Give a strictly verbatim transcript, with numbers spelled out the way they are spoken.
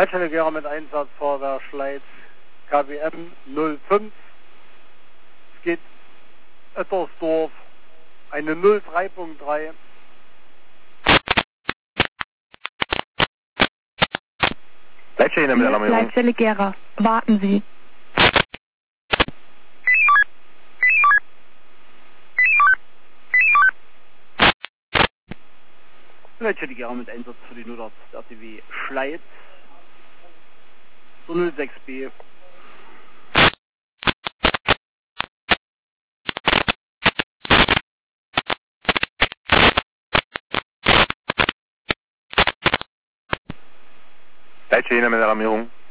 Leitstelle Gera mit Einsatz Feuerwehr Schleiz K W M null fünf. Es geht Ettersdorf, eine null drei Punkt drei. Leitstelle mit Alarmierung. Leitstelle Gera, warten Sie. Leitstelle Gera mit Einsatz für die null acht R T W Schleiz zur null sechs B. Leitstelle mit Alarmierung.